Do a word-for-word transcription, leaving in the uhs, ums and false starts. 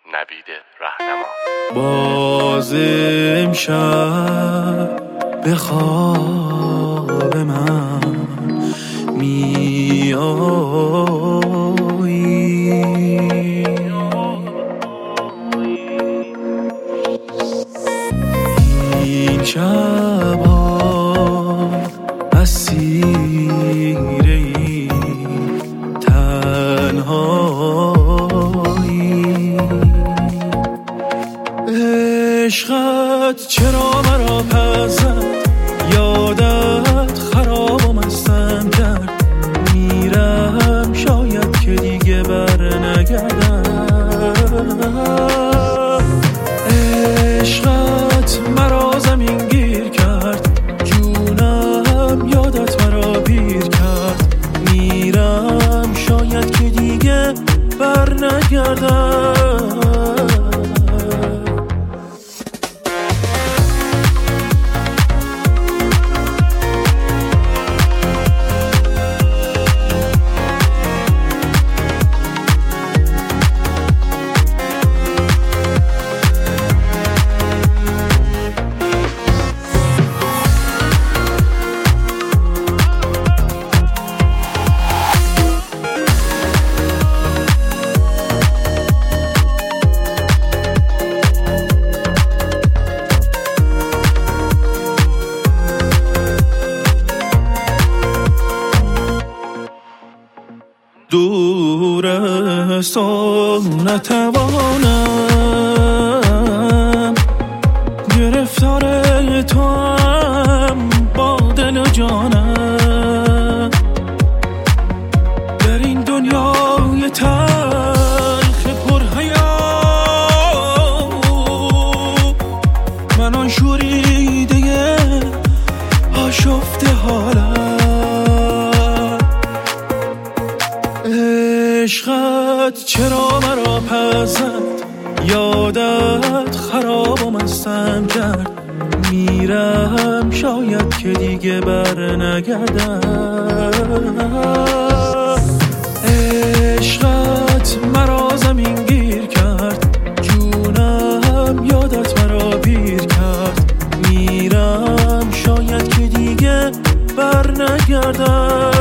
نوید رهنما. باز امشب به خواب من می آیی، این شب‌ها اسیر این تنهایی. عشقت چرا مرا پس زد، یادت خرابم هستم کرد، میرم شاید که دیگه بر نگردم. عشقت مرا زمین گیر کرد، جونم یادت مرا بیر کرد، میرم شاید که دیگه بر نگردم. دور است و نتوانم، گرفتار تو هم با دل و جانم، در این دنیای تلخ پر حیات من آن شوریده آشفته حالم. عشقت چرا مرا پس زد، یادت خرابم هستم کرد، میرم شاید که دیگه بر نگردم. عشقت مرا زمین گیر کرد، جونم یادت مرا بیر کرد، میرم شاید که دیگه بر نگردم.